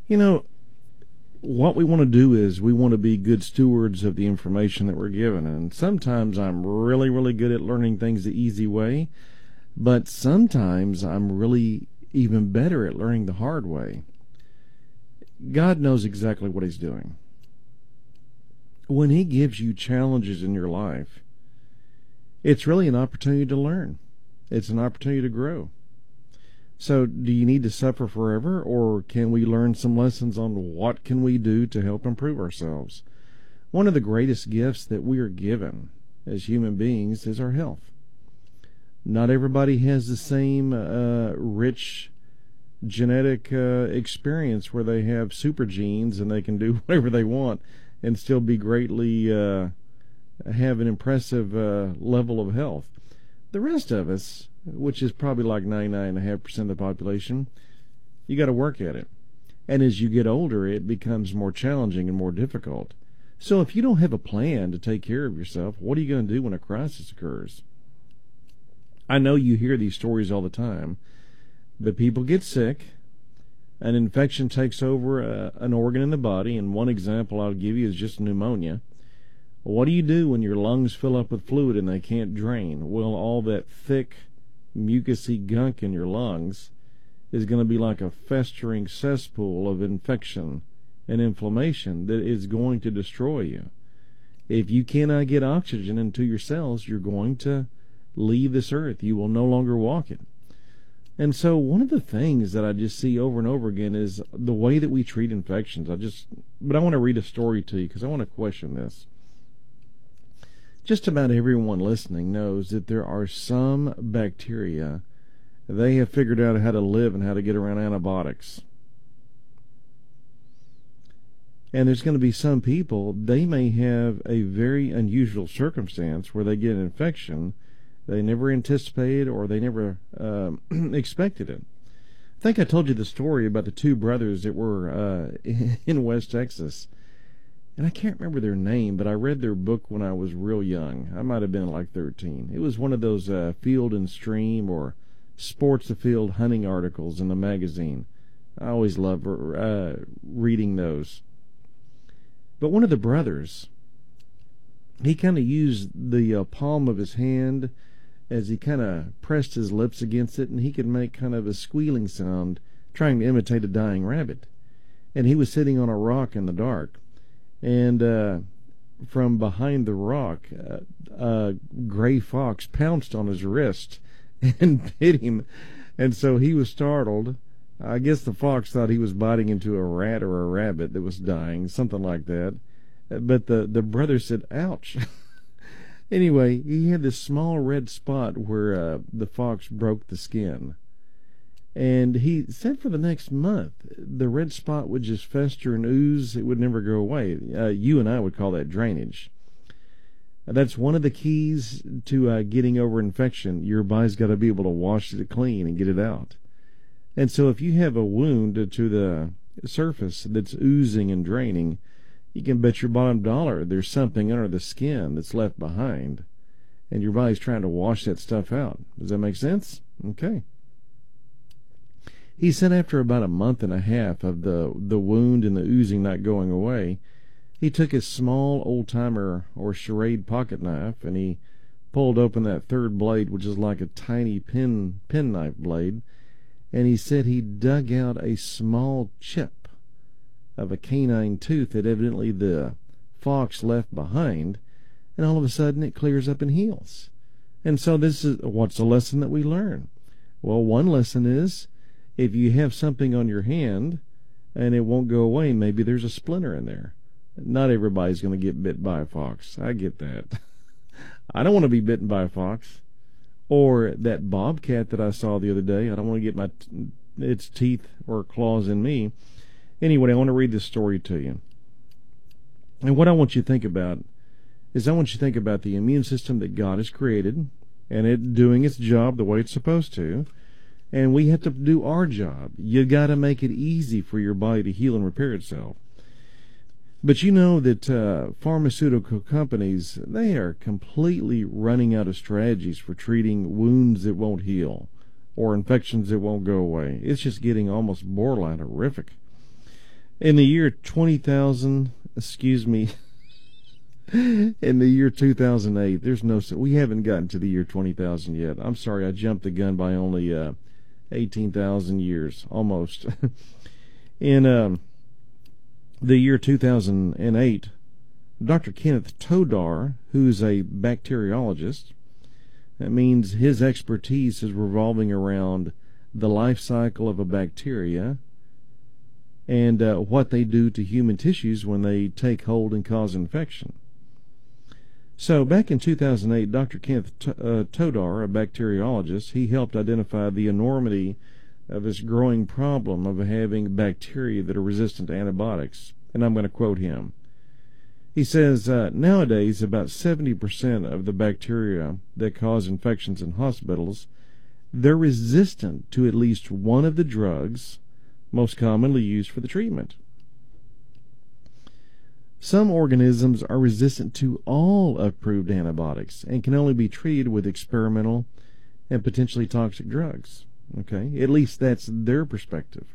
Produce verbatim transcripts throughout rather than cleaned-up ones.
You know, what we want to do is we want to be good stewards of the information that we're given. And sometimes I'm really, really good at learning things the easy way, but sometimes I'm really even better at learning the hard way. God knows exactly what He's doing. When He gives you challenges in your life, it's really an opportunity to learn. It's an opportunity to grow. So do you need to suffer forever, or can we learn some lessons on what can we do to help improve ourselves? One of the greatest gifts that we are given as human beings is our health. Not everybody has the same uh, rich genetic uh, experience where they have super genes and they can do whatever they want and still be greatly uh, have an impressive uh, level of health. The rest of us, which is probably like ninety-nine point five percent of the population, you got to work at it. And as you get older, it becomes more challenging and more difficult. So if you don't have a plan to take care of yourself, what are you going to do when a crisis occurs? I know you hear these stories all the time, but people get sick, an infection takes over uh, an organ in the body, and one example I'll give you is just pneumonia. What do you do when your lungs fill up with fluid and they can't drain? Well, all that thick, mucousy gunk in your lungs is going to be like a festering cesspool of infection and inflammation that is going to destroy you. If you cannot get oxygen into your cells, you're going to leave this earth. You will no longer walk it. And so one of the things that I just see over and over again is the way that we treat infections. I just, but I want to read a story to you because I want to question this. Just about everyone listening knows that there are some bacteria, they have figured out how to live and how to get around antibiotics. And there's going to be some people, they may have a very unusual circumstance where they get an infection they never anticipated or they never uh, expected it. I think I told you the story about the two brothers that were uh, in West Texas. And I can't remember their name, but I read their book when I was real young. I might have been like thirteen. It was one of those uh, Field and Stream or Sports Afield hunting articles in the magazine. I always love uh, reading those. But one of the brothers, he kind of used the uh, palm of his hand as he kind of pressed his lips against it, and he could make kind of a squealing sound trying to imitate a dying rabbit. And he was sitting on a rock in the dark. And uh, from behind the rock, uh, a gray fox pounced on his wrist and bit him. And so he was startled. I guess the fox thought he was biting into a rat or a rabbit that was dying, something like that. But the, the brother said, ouch. Anyway, he had this small red spot where uh, the fox broke the skin. And he said for the next month, the red spot would just fester and ooze. It would never go away. Uh, you and I would call that drainage. That's one of the keys to uh, getting over infection. Your body's got to be able to wash it clean and get it out. And so if you have a wound to the surface that's oozing and draining, you can bet your bottom dollar there's something under the skin that's left behind. And your body's trying to wash that stuff out. Does that make sense? Okay. He said after about a month and a half of the, the wound and the oozing not going away, he took his small old-timer or charade pocket knife and he pulled open that third blade, which is like a tiny pen penknife blade, and he said he dug out a small chip of a canine tooth that evidently the fox left behind, and all of a sudden it clears up and heals. And so this is, what's the lesson that we learn? Well, one lesson is, if you have something on your hand and it won't go away, maybe there's a splinter in there. Not everybody's going to get bit by a fox. I get that. I don't want to be bitten by a fox. Or that bobcat that I saw the other day. I don't want to get my t- its teeth or claws in me. Anyway, I want to read this story to you. And what I want you to think about is I want you to think about the immune system that God has created and it doing its job the way it's supposed to. And we have to do our job. You got to make it easy for your body to heal and repair itself. But you know that uh, pharmaceutical companies, they are completely running out of strategies for treating wounds that won't heal or infections that won't go away. It's just getting almost borderline horrific. In the year twenty thousand, excuse me, in the year two thousand eight, there's no, we haven't gotten to the year twenty thousand yet. I'm sorry, I jumped the gun by only uh, eighteen thousand years, almost. In um, the year two thousand eight, Doctor Kenneth Todar, who's a bacteriologist, that means his expertise is revolving around the life cycle of a bacteria and uh, what they do to human tissues when they take hold and cause infection. So back in two thousand eight, Doctor Kenneth T- uh, Todar, a bacteriologist, he helped identify the enormity of this growing problem of having bacteria that are resistant to antibiotics. And I'm going to quote him. He says, uh, nowadays about seventy percent of the bacteria that cause infections in hospitals, they're resistant to at least one of the drugs most commonly used for the treatment. Some organisms are resistant to all approved antibiotics and can only be treated with experimental and potentially toxic drugs. Okay, at least that's their perspective.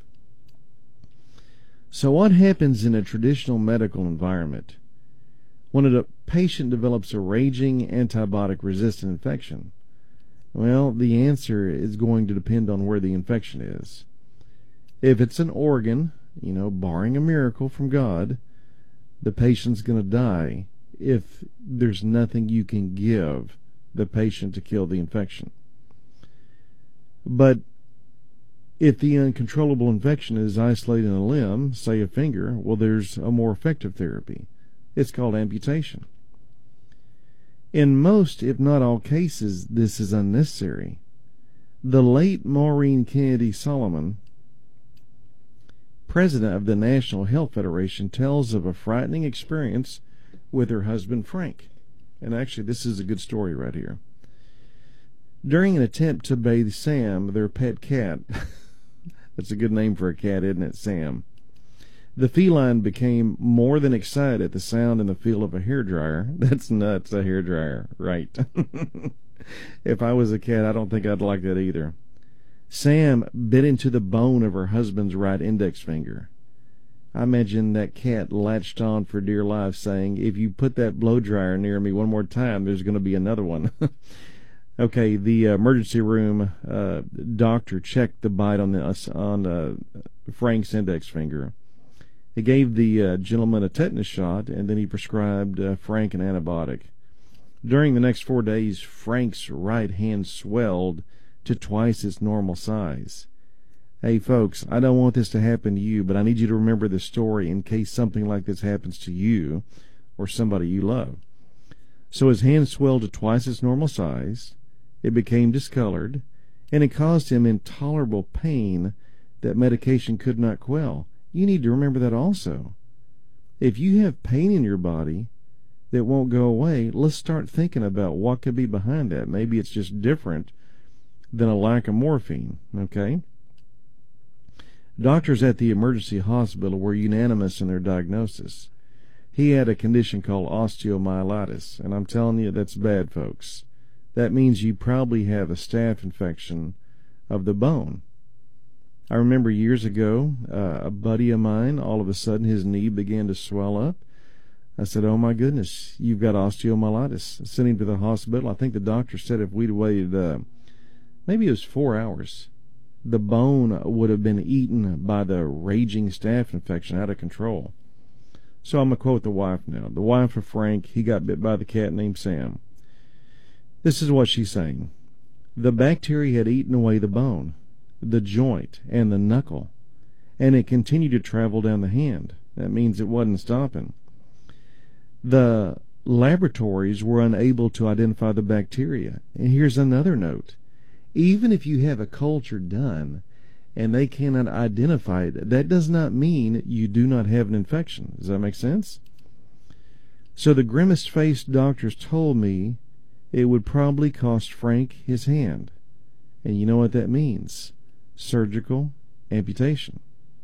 So what happens in a traditional medical environment when a patient develops a raging antibiotic-resistant infection? Well, the answer is going to depend on where the infection is. If it's an organ, you know, barring a miracle from God, the patient's going to die if there's nothing you can give the patient to kill the infection. But if the uncontrollable infection is isolated in a limb, say a finger, well, there's a more effective therapy. It's called amputation. In most, if not all cases, this is unnecessary. The late Maureen Kennedy Solomon, president of the National Health Federation, tells of a frightening experience with her husband Frank. And actually, this is a good story right here. During an attempt to bathe Sam, their pet cat, that's a good name for a cat, isn't it, Sam? The feline became more than excited at the sound and the feel of a hairdryer. That's nuts, a hairdryer, right. If I was a cat, I don't think I'd like that either. Sam bit into the bone of her husband's right index finger. I imagine that cat latched on for dear life, saying, if you put that blow dryer near me one more time, there's going to be another one. Okay, the uh, emergency room uh, doctor checked the bite on the, on uh, Frank's index finger. He gave the uh, gentleman a tetanus shot, and then he prescribed uh, Frank an antibiotic. During the next four days, Frank's right hand swelled to twice its normal size. Hey, folks, I don't want this to happen to you, but I need you to remember this story in case something like this happens to you or somebody you love. So his hand swelled to twice its normal size. It became discolored, and it caused him intolerable pain that medication could not quell. You need to remember that also. If you have pain in your body that won't go away, let's start thinking about what could be behind that. Maybe it's just different than a lack of morphine, okay? Doctors at the emergency hospital were unanimous in their diagnosis. He had a condition called osteomyelitis, and I'm telling you, that's bad, folks. That means you probably have a staph infection of the bone. I remember years ago, uh, a buddy of mine, all of a sudden his knee began to swell up. I said, oh my goodness, you've got osteomyelitis. I sent him to the hospital. I think the doctor said if we'd waited, uh, maybe it was four hours, the bone would have been eaten by the raging staph infection out of control. So I'm going to quote the wife now. The wife of Frank, he got bit by the cat named Sam. This is what she's saying. The bacteria had eaten away the bone, the joint, and the knuckle, and it continued to travel down the hand. That means it wasn't stopping. The laboratories were unable to identify the bacteria. And here's another note. Even if you have a culture done and they cannot identify it, that does not mean you do not have an infection. Does that make sense? So the grimace-faced doctors told me it would probably cost Frank his hand. And you know what that means? Surgical amputation.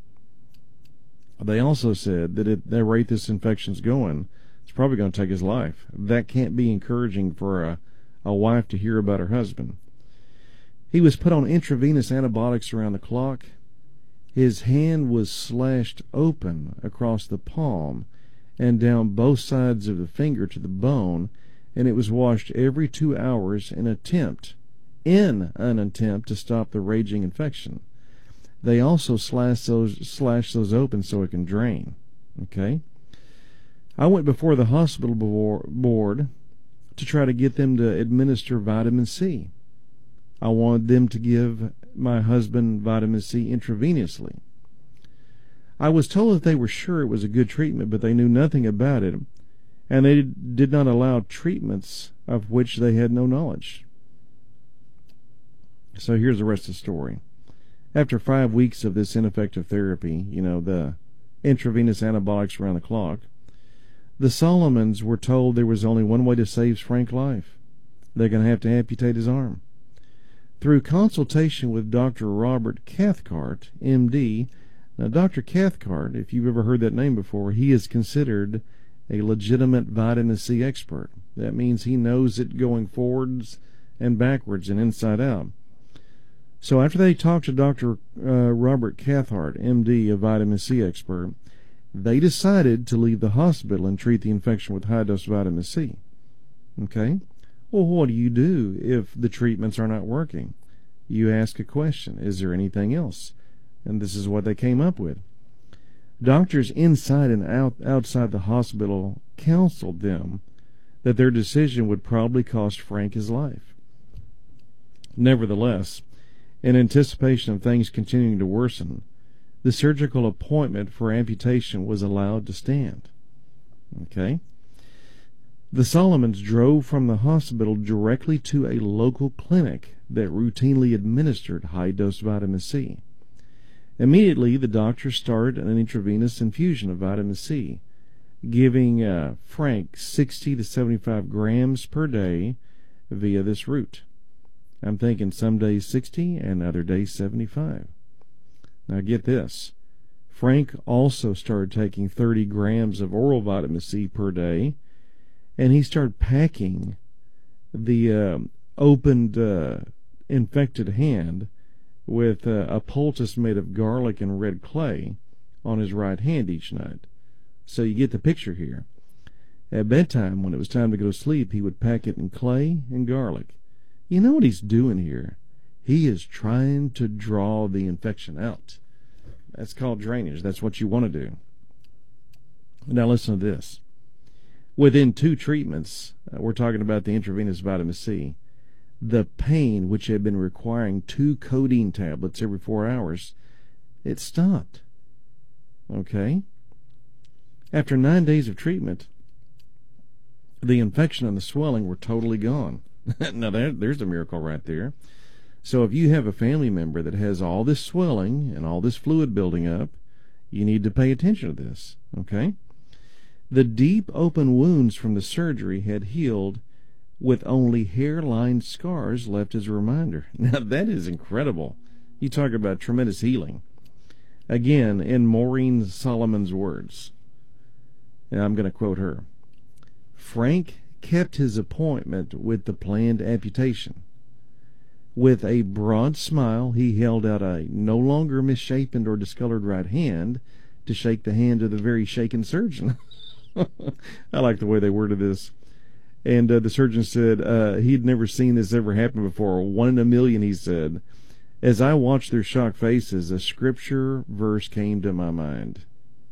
They also said that at the rate this infection's going, it's probably going to take his life. That can't be encouraging for a, a wife to hear about her husband. He was put on intravenous antibiotics around the clock. His hand was slashed open across the palm and down both sides of the finger to the bone, and it was washed every two hours in attempt, in an attempt to stop the raging infection. They also slash those slash those open so it can drain. Okay? I went before the hospital board to try to get them to administer vitamin C. I wanted them to give my husband vitamin C intravenously. I was told that they were sure it was a good treatment, but they knew nothing about it, and they did not allow treatments of which they had no knowledge. So here's the rest of the story. After five weeks of this ineffective therapy, you know, the intravenous anabolics around the clock, the Solomons were told there was only one way to save Frank's life. They're going to have to amputate his arm. Through consultation with Doctor Robert Cathcart, M D, now Doctor Cathcart, if you've ever heard that name before, he is considered a legitimate vitamin C expert. That means he knows it going forwards and backwards and inside out. So after they talked to Doctor Uh, Robert Cathcart, M D, a vitamin C expert, they decided to leave the hospital and treat the infection with high-dose vitamin C. Okay? Well, what do you do if the treatments are not working? You ask a question. Is there anything else? And this is what they came up with. Doctors inside and out, outside the hospital counseled them that their decision would probably cost Frank his life. Nevertheless, in anticipation of things continuing to worsen, the surgical appointment for amputation was allowed to stand. Okay? The Solomons drove from the hospital directly to a local clinic that routinely administered high-dose vitamin C. Immediately, the doctor started an intravenous infusion of vitamin C, giving uh, Frank sixty to seventy-five grams per day via this route. I'm thinking some days sixty and other days seventy-five. Now get this. Frank also started taking thirty grams of oral vitamin C per day, and he started packing the uh, opened uh, infected hand with uh, a poultice made of garlic and red clay on his right hand each night. So you get the picture here. At bedtime, when it was time to go to sleep, he would pack it in clay and garlic. You know what he's doing here? He is trying to draw the infection out. That's called drainage. That's what you want to do. Now listen to this. Within two treatments, uh, we're talking about the intravenous vitamin C, the pain, which had been requiring two codeine tablets every four hours, it stopped. Okay? After nine days of treatment, the infection and the swelling were totally gone. Now, there, there's a miracle right there. So if you have a family member that has all this swelling and all this fluid building up, you need to pay attention to this, okay? The deep open wounds from the surgery had healed with only hair-lined scars left as a reminder. Now, that is incredible. You talk about tremendous healing. Again, in Maureen Solomon's words, and I'm going to quote her, Frank kept his appointment with the planned amputation. With a broad smile, he held out a no longer misshapen or discolored right hand to shake the hand of the very shaken surgeon. I like the way they worded this. And uh, the surgeon said uh, he'd never seen this ever happen before. One in a million, he said. As I watched their shocked faces, a scripture verse came to my mind.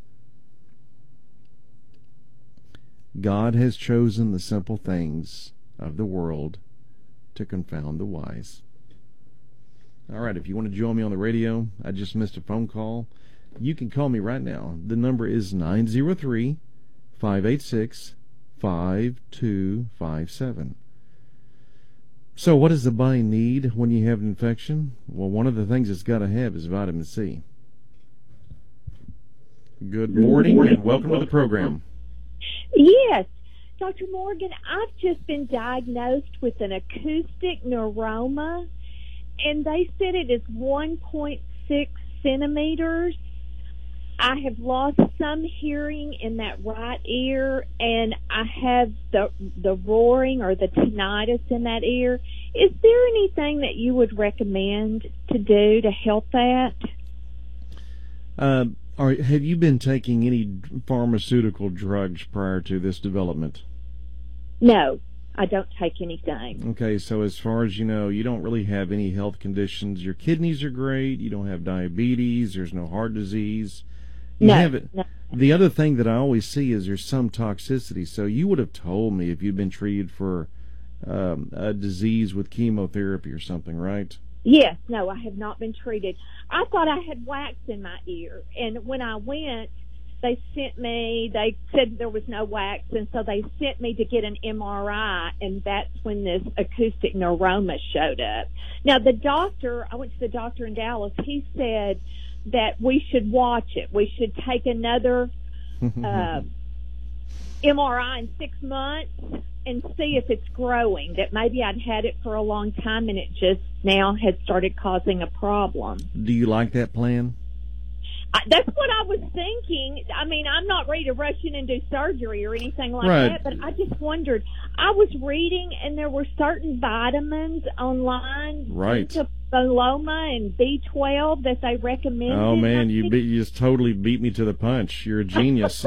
God has chosen the simple things of the world to confound the wise. All right, if you want to join me on the radio, I just missed a phone call. You can call me right now. The number is nine zero three, five eight six, five two five seven. So what does the body need when you have an infection? Well, one of the things it's got to have is vitamin C. Good morning and welcome to the program. Yes, Doctor Morgan, I've just been diagnosed with an acoustic neuroma, and they said it is one point six centimeters. I have lost some hearing in that right ear, and I have the the roaring or the tinnitus in that ear. Is there anything that you would recommend to do to help that? Uh, are, have you been taking any pharmaceutical drugs prior to this development? No, I don't take anything. Okay, so as far as you know, you don't really have any health conditions. Your kidneys are great. You don't have diabetes. There's no heart disease. You no, have it. no. The other thing that I always see is there's some toxicity. So you would have told me if you'd been treated for um, a disease with chemotherapy or something, right? Yes, no, I have not been treated. I thought I had wax in my ear, and when I went, they sent me, they said there was no wax, and so they sent me to get an M R I, and that's when this acoustic neuroma showed up. Now, the doctor, I went to the doctor in Dallas, he said that we should watch it. We should take another uh, M R I in six months and see if it's growing, that maybe I'd had it for a long time and it just now had started causing a problem. Do you like that plan? I, that's what I was thinking. I mean, I'm not ready to rush in and do surgery or anything like Right. that, but I just wondered. I was reading, and there were certain vitamins online, Right. Boloma and B twelve, that they recommended. Oh man, you beat, you just totally beat me to the punch. You're a genius.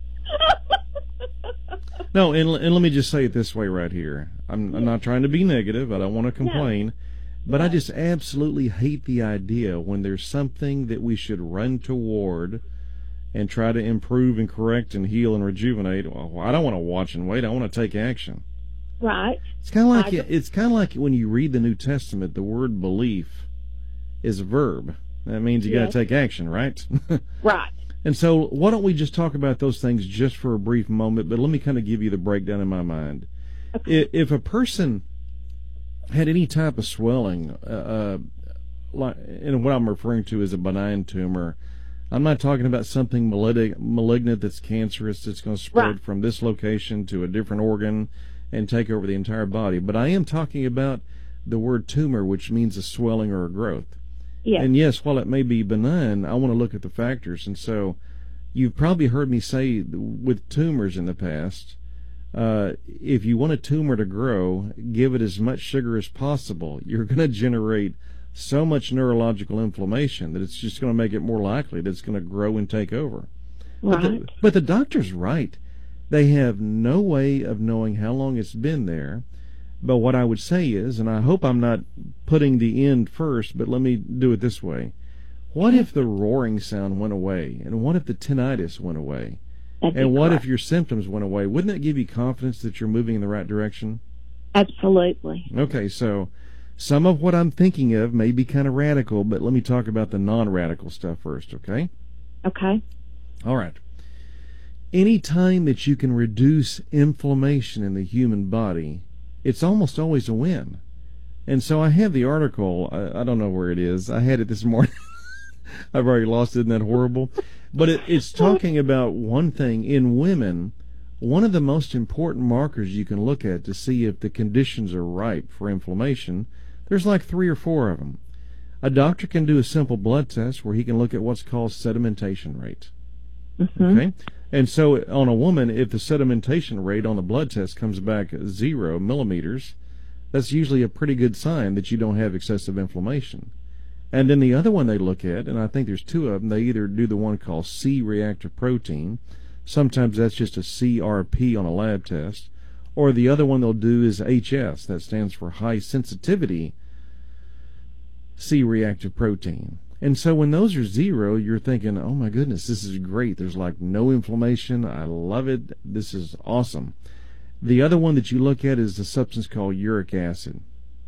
No, and and let me just say it this way right here. I'm I'm not trying to be negative. I don't want to complain. But I just absolutely hate the idea when there's something that we should run toward and try to improve and correct and heal and rejuvenate. Well, I don't want to watch and wait. I want to take action. Right. It's kind of like I- it's kind of like when you read the New Testament, the word belief is a verb. That means you got Yes. to take action, right? Right. And so why don't we just talk about those things just for a brief moment, but let me kind of give you the breakdown in my mind. Okay. I- If a person had any type of swelling, uh, uh, like, and what I'm referring to is a benign tumor, I'm not talking about something malignant, malignant that's cancerous that's going to spread Right. from this location to a different organ and take over the entire body. But I am talking about the word tumor, which means a swelling or a growth. Yes. And yes, while it may be benign, I want to look at the factors. And so you've probably heard me say with tumors in the past, uh, if you want a tumor to grow, give it as much sugar as possible. You're going to generate so much neurological inflammation that it's just going to make it more likely that it's going to grow and take over. But Right. the, but the doctor's right. They have no way of knowing how long it's been there. But what I would say is, and I hope I'm not putting the end first, but let me do it this way. What if the roaring sound went away? And what if the tinnitus went away? That'd be And what correct. if your symptoms went away? Wouldn't that give you confidence that you're moving in the right direction? Absolutely. Okay, so some of what I'm thinking of may be kind of radical, but let me talk about the non-radical stuff first, okay? Okay. All right. Any time that you can reduce inflammation in the human body, it's almost always a win. And so I have the article. I, I don't know where it is. I had it this morning. I've already lost it. Isn't that horrible? But it, it's talking about one thing. In women, one of the most important markers you can look at to see if the conditions are ripe for inflammation, there's like three or four of them. A doctor can do a simple blood test where he can look at what's called sedimentation rate. Mm-hmm. Okay? And so on a woman, if the sedimentation rate on the blood test comes back zero millimeters, that's usually a pretty good sign that you don't have excessive inflammation. And then the other one they look at, and I think there's two of them, they either do the one called C-reactive protein. Sometimes that's just a C R P on a lab test. Or the other one they'll do is H S. That stands for high sensitivity C-reactive protein. And so when those are zero, you're thinking, oh my goodness, this is great. There's like no inflammation. I love it. This is awesome. The other one that you look at is a substance called uric acid.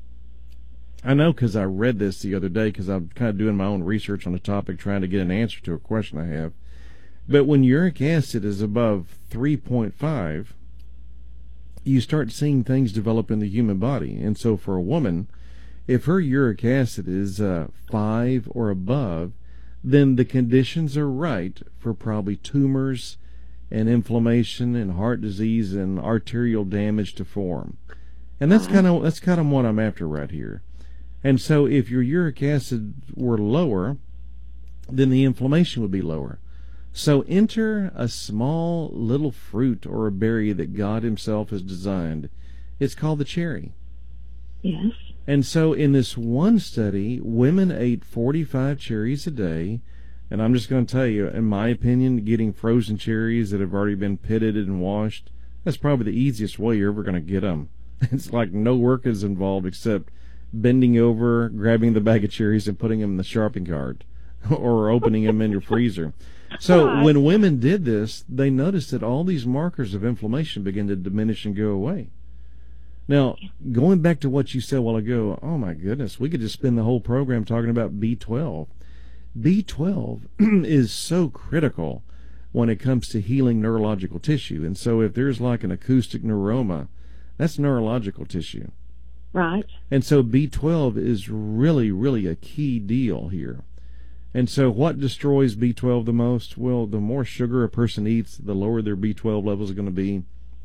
I know because I read this the other day because I'm kind of doing my own research on the topic, trying to get an answer to a question I have. But when uric acid is above three point five, you start seeing things develop in the human body. And so for a woman, if her uric acid is uh, five or above, then the conditions are right for probably tumors and inflammation and heart disease and arterial damage to form. And that's kind of that's kind of what I'm after right here. And so if your uric acid were lower, then the inflammation would be lower. So enter a small little fruit or a berry that God himself has designed. It's called the cherry. Yes. And so in this one study, women ate forty-five cherries a day. And I'm just going to tell you, in my opinion, getting frozen cherries that have already been pitted and washed, that's probably the easiest way you're ever going to get them. It's like no work is involved except bending over, grabbing the bag of cherries, and putting them in the shopping cart or opening them in your freezer. So when women did this, they noticed that all these markers of inflammation began to diminish and go away. Now, going back to what you said a while ago, oh my goodness, we could just spend the whole program talking about B twelve. B twelve is so critical when it comes to healing neurological tissue. And so if there's like an acoustic neuroma, that's neurological tissue. Right. And so B twelve is really, really a key deal here. And so what destroys B twelve the most? Well, the more sugar a person eats, the lower their B twelve levels are going to be.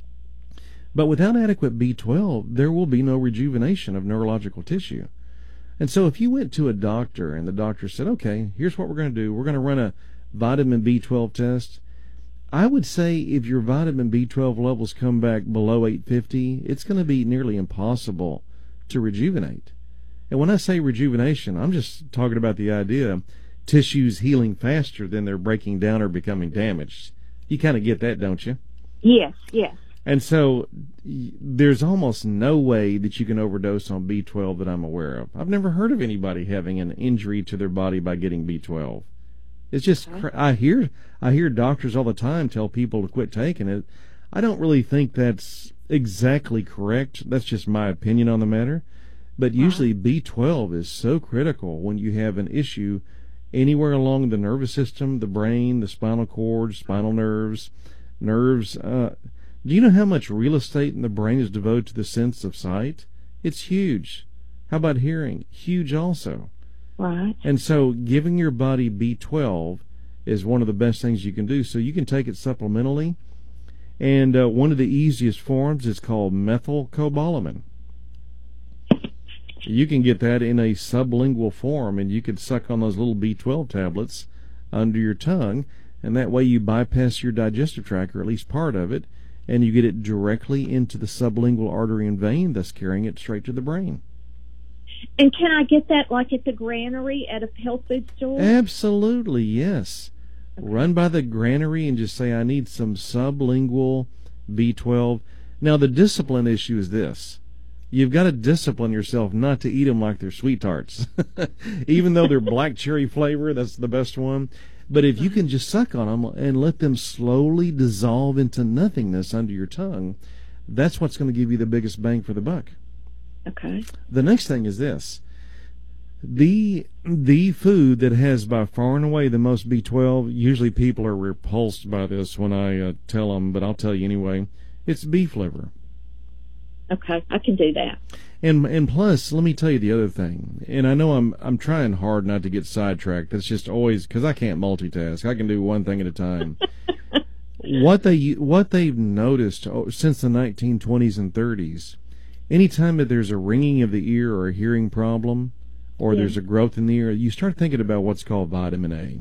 But without adequate B twelve, there will be no rejuvenation of neurological tissue. And so if you went to a doctor and the doctor said, okay, here's what we're going to do. We're going to run a vitamin B twelve test. I would say if your vitamin B twelve levels come back below eight fifty, it's going to be nearly impossible to rejuvenate. And when I say rejuvenation, I'm just talking about the idea of tissues healing faster than they're breaking down or becoming damaged. You kind of get that, don't you? Yes, yes. And so there's almost no way that you can overdose on B twelve that I'm aware of. I've never heard of anybody having an injury to their body by getting B twelve. It's just, I hear I hear doctors all the time tell people to quit taking it. I don't really think that's exactly correct. That's just my opinion on the matter. But usually B twelve is so critical when you have an issue anywhere along the nervous system, the brain, the spinal cord, spinal nerves, nerves. Uh, do you know how much real estate in the brain is devoted to the sense of sight? It's huge. How about hearing? Huge also. Right. And so giving your body B twelve is one of the best things you can do. So you can take it supplementally. And uh, one of the easiest forms is called methylcobalamin. You can get that in a sublingual form, and you can suck on those little B twelve tablets under your tongue, and that way you bypass your digestive tract, or at least part of it, and you get it directly into the sublingual artery and vein, thus carrying it straight to the brain. And can I get that like at the granary at a health food store? Absolutely, yes. Okay. Run by the granary and just say, I need some sublingual B twelve. Now, the discipline issue is this. You've got to discipline yourself not to eat them like they're sweet tarts. Even though they're black cherry flavor, that's the best one. But if you can just suck on them and let them slowly dissolve into nothingness under your tongue, that's what's going to give you the biggest bang for the buck. Okay. The next thing is this. The the food that has by far and away the most B twelve, usually people are repulsed by this when I uh, tell them, but I'll tell you anyway, it's beef liver. Okay, I can do that. And and plus, let me tell you the other thing. And I know I'm I'm trying hard not to get sidetracked. That's just always because I can't multitask. I can do one thing at a time. what they what they've noticed since the nineteen twenties and thirties, anytime that there's a ringing of the ear or a hearing problem, or yeah. there's a growth in the ear, you start thinking about what's called vitamin A.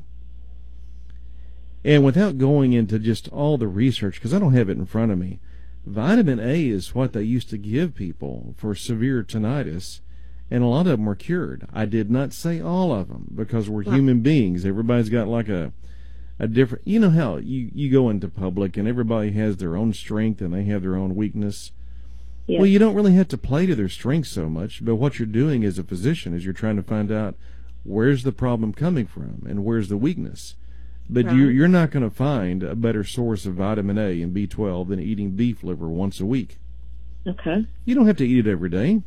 And without going into just all the research, because I don't have it in front of me, vitamin A is what they used to give people for severe tinnitus, and a lot of them were cured. I did not say all of them, because we're right. human beings. Everybody's got like a a different, you know how you, you go into public and everybody has their own strength and they have their own weakness. Yes. Well, you don't really have to play to their strengths so much, but what you're doing as a physician is you're trying to find out where's the problem coming from and where's the weakness. But right. you, you're not going to find a better source of vitamin A and B twelve than eating beef liver once a week. Okay. You don't have to eat it every day.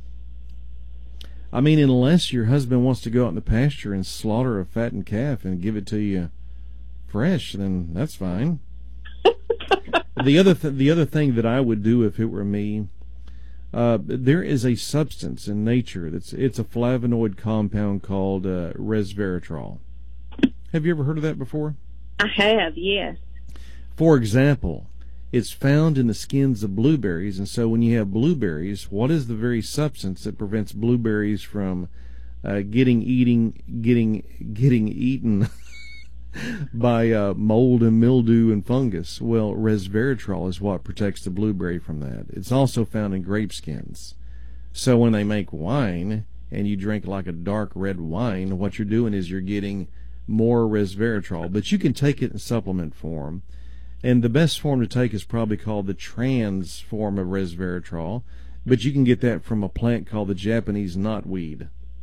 I mean, unless your husband wants to go out in the pasture and slaughter a fattened calf and give it to you fresh, then that's fine. the other th- the other thing that I would do if it were me, uh, there is a substance in nature that's it's a flavonoid compound called uh, resveratrol. Have you ever heard of that before? I have, yes. For example, it's found in the skins of blueberries, and so when you have blueberries, what is the very substance that prevents blueberries from uh, getting eating getting getting eaten by uh, mold and mildew and fungus? Well, resveratrol is what protects the blueberry from that. It's also found in grape skins. So when they make wine and you drink like a dark red wine, what you're doing is you're getting more resveratrol, but you can take it in supplement form. And the best form to take is probably called the trans form of resveratrol, but you can get that from a plant called the Japanese knotweed.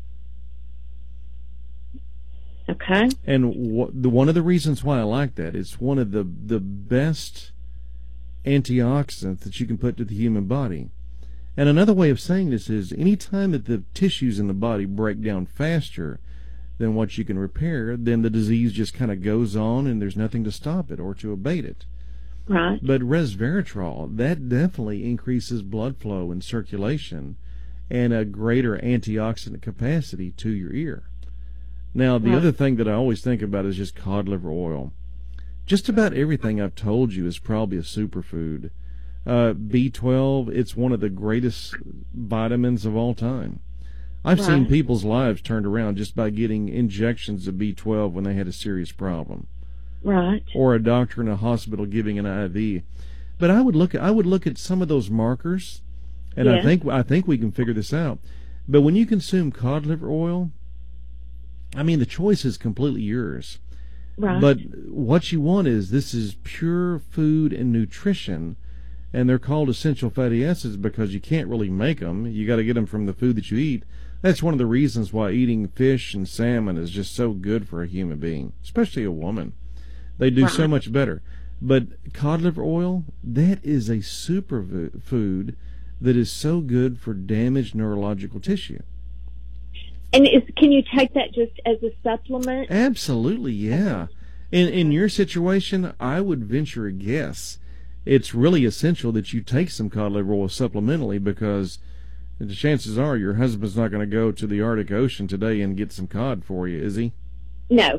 Okay. And wh- the, one of the reasons why I like that, it's one of the, the best antioxidants that you can put to the human body. And another way of saying this is any time that the tissues in the body break down faster than what you can repair, then the disease just kind of goes on and there's nothing to stop it or to abate it. Right. But resveratrol, that definitely increases blood flow and circulation and a greater antioxidant capacity to your ear. Now, the right. other thing that I always think about is just cod liver oil. Just about everything I've told you is probably a superfood. Uh, B twelve, it's one of the greatest vitamins of all time. I've right. seen people's lives turned around just by getting injections of B twelve when they had a serious problem. Right. Or a doctor in a hospital giving an I V. But I would look at, I would look at some of those markers, and yes. I think I think we can figure this out. But when you consume cod liver oil, I mean, the choice is completely yours. Right. But what you want is, this is pure food and nutrition, and they're called essential fatty acids because you can't really make them. You got to get them from the food that you eat. That's one of the reasons why eating fish and salmon is just so good for a human being, especially a woman. They do right. so much better. But cod liver oil, that is a super food that is so good for damaged neurological tissue. And is, can you take that just as a supplement? Absolutely, yeah. In in your situation, I would venture a guess. It's really essential that you take some cod liver oil supplementally, because the chances are your husband's not going to go to the Arctic Ocean today and get some cod for you, is he? No.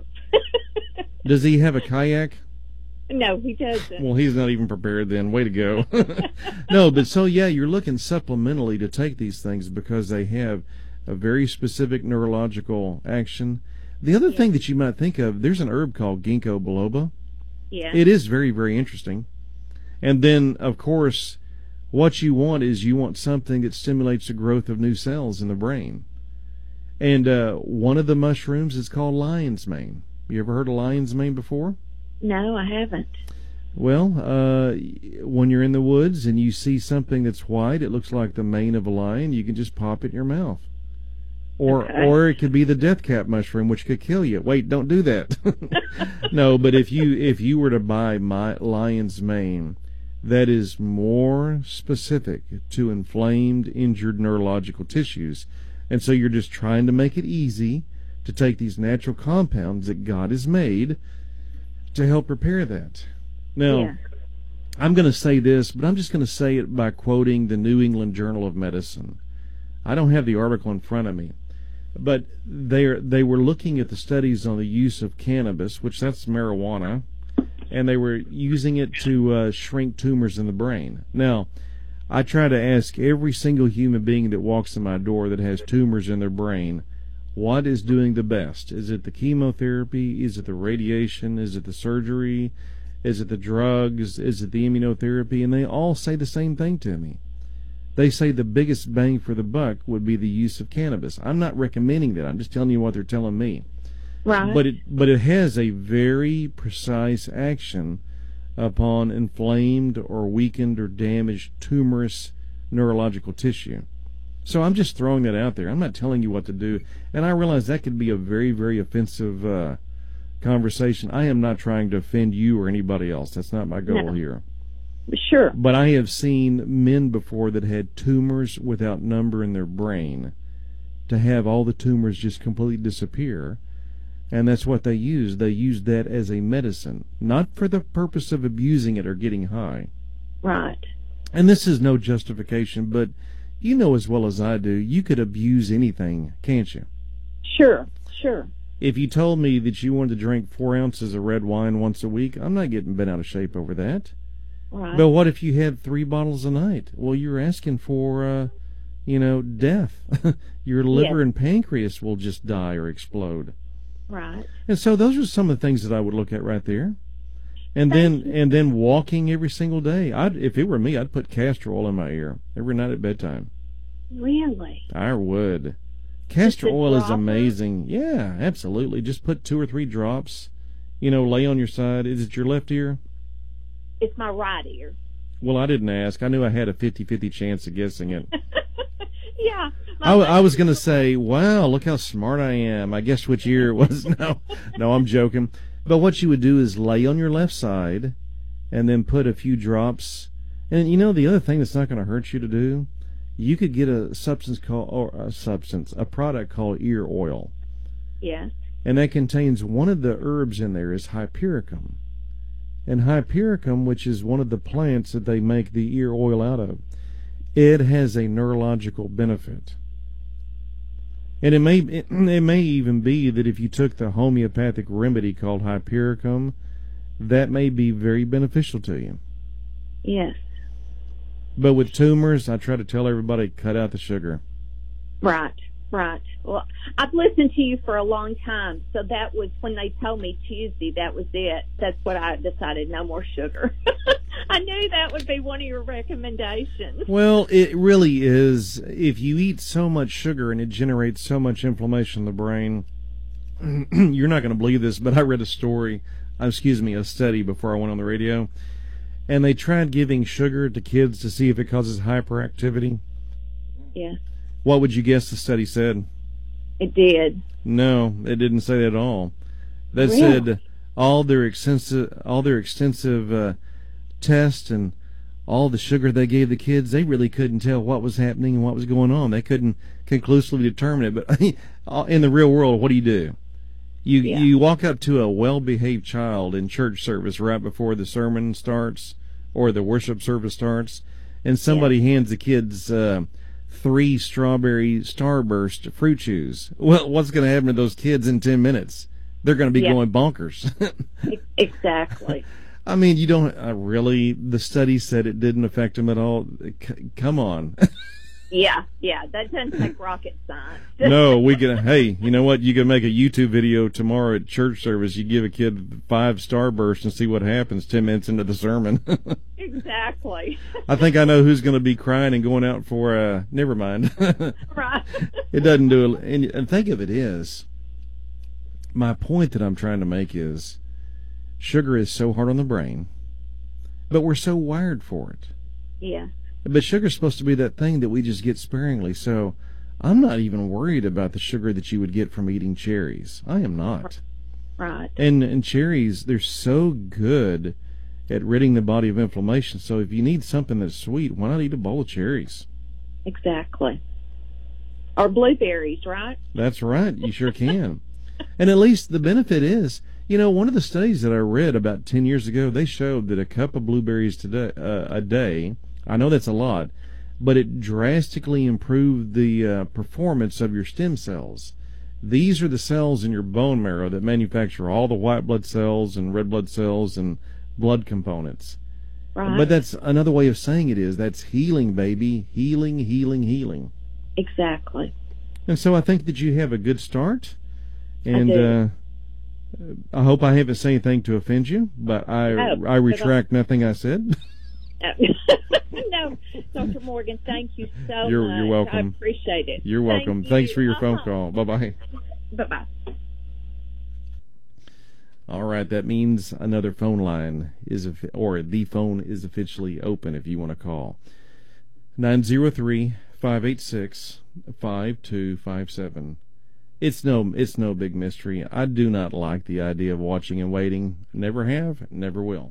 Does he have a kayak? No, he doesn't. Well, he's not even prepared then. Way to go. No, but so, yeah, you're looking supplementally to take these things because they have a very specific neurological action. The other yeah. thing that you might think of, there's an herb called ginkgo biloba. Yeah. It is very, very interesting. And then, of course, what you want is you want something that stimulates the growth of new cells in the brain. And uh, one of the mushrooms is called lion's mane. You ever heard of lion's mane before? No, I haven't. Well, uh, when you're in the woods and you see something that's white, it looks like the mane of a lion, you can just pop it in your mouth. Or okay. or it could be the death cap mushroom, which could kill you. Wait, don't do that. No, but if you if you were to buy my lion's mane, that is more specific to inflamed, injured neurological tissues. And so you're just trying to make it easy to take these natural compounds that God has made to help repair that. Now, yeah. I'm going to say this, but I'm just going to say it by quoting the New England Journal of Medicine. I don't have the article in front of me, but they they were looking at the studies on the use of cannabis, which that's marijuana, and they were using it to uh, shrink tumors in the brain. Now, I try to ask every single human being that walks in my door that has tumors in their brain, what is doing the best? Is it the chemotherapy? Is it the radiation? Is it the surgery? Is it the drugs? Is it the immunotherapy? And they all say the same thing to me. They say the biggest bang for the buck would be the use of cannabis. I'm not recommending that. I'm just telling you what they're telling me. Right. But it but it has a very precise action upon inflamed or weakened or damaged tumorous neurological tissue. So I'm just throwing that out there. I'm not telling you what to do. And I realize that could be a very, very offensive uh, conversation. I am not trying to offend you or anybody else. That's not my goal no. here. Sure. But I have seen men before that had tumors without number in their brain to have all the tumors just completely disappear. And that's what they use. They use that as a medicine, not for the purpose of abusing it or getting high. Right. And this is no justification, but you know as well as I do, you could abuse anything, can't you? Sure, sure. If you told me that you wanted to drink four ounces of red wine once a week, I'm not getting bent out of shape over that. Right. But what if you had three bottles a night? Well, you're asking for, uh, you know, death. Your liver yes. and pancreas will just die or explode. Right. And so those are some of the things that I would look at right there. And Thank then you. and then walking every single day. I'd, if it were me, I'd put castor oil in my ear every night at bedtime. Really? I would. Castor Just a oil is dropper? amazing. Yeah, absolutely. Just put two or three drops. You know, lay on your side. Is it your left ear? It's my right ear. Well, I didn't ask. I knew I had a fifty-fifty chance of guessing it. Yeah. I, I was going to say, wow, look how smart I am. I guessed which ear it was. No, no, I'm joking. But what you would do is lay on your left side and then put a few drops. And, you know, the other thing that's not going to hurt you to do, you could get a substance called, or a substance, a product called ear oil. Yes. And that contains one of the herbs in there is hypericum. And hypericum, which is one of the plants that they make the ear oil out of, it has a neurological benefit. And it may it, it may even be that if you took the homeopathic remedy called hypericum, that may be very beneficial to you. Yes. But with tumors, I try to tell everybody, cut out the sugar. Right, right. Well, I've listened to you for a long time, so that was when they told me Tuesday, that was it. That's what I decided, no more sugar. I knew that would be one of your recommendations. Well, it really is. If you eat so much sugar and it generates so much inflammation in the brain, you're not going to believe this, but I read a story, uh, excuse me, a study before I went on the radio, and they tried giving sugar to kids to see if it causes hyperactivity. Yeah. What would you guess the study said? It did. No, it didn't say that at all. That Really? said all their extensive, all their extensive uh, tests and all the sugar they gave the kids, they really couldn't tell what was happening and what was going on. They couldn't conclusively determine it. But in the real world, what do you do? You Yeah. you walk up to a well-behaved child in church service right before the sermon starts or the worship service starts, and somebody hands the kids uh, three strawberry Starburst fruit chews. Well, what's going to happen to those kids in ten minutes? They're going to be Yeah. going bonkers. E- Exactly. I mean, you don't uh, really. The study said it didn't affect them at all. C- come on. Yeah, yeah. That doesn't take rocket science. No, we can. Hey, you know what? You can make a YouTube video tomorrow at church service. You give a kid five Starbursts and see what happens ten minutes into the sermon. Exactly. I think I know who's going to be crying and going out for. Uh, never mind. Right. It doesn't do it. And, and think of it is. My point that I'm trying to make is, sugar is so hard on the brain, but we're so wired for it. Yeah. But sugar's supposed to be that thing that we just get sparingly. So I'm not even worried about the sugar that you would get from eating cherries. I am not. Right. And and cherries, they're so good at ridding the body of inflammation. So if you need something that's sweet, why not eat a bowl of cherries? Exactly. Or blueberries, right? That's right. You sure can. And at least the benefit is, you know, one of the studies that I read about ten years ago, they showed that a cup of blueberries today, uh, a day, I know that's a lot, but it drastically improved the uh, performance of your stem cells. These are the cells in your bone marrow that manufacture all the white blood cells and red blood cells and blood components. Right. But that's another way of saying it is that's healing, baby. Healing, healing, healing. Exactly. And so I think that you have a good start. And I do. uh, I hope I haven't said anything to offend you, but I, No, I retract nothing I said. No, Doctor Morgan, thank you so You're- much. you're welcome. I appreciate it. You're welcome. Thank Thanks you. for your phone Uh-huh. call. Bye-bye. Bye-bye. All right, that means another phone line is, or the phone is officially open if you want to call. nine zero three, five eight six, five two five seven. It's no, it's no big mystery. I do not like the idea of watching and waiting. Never have, never will.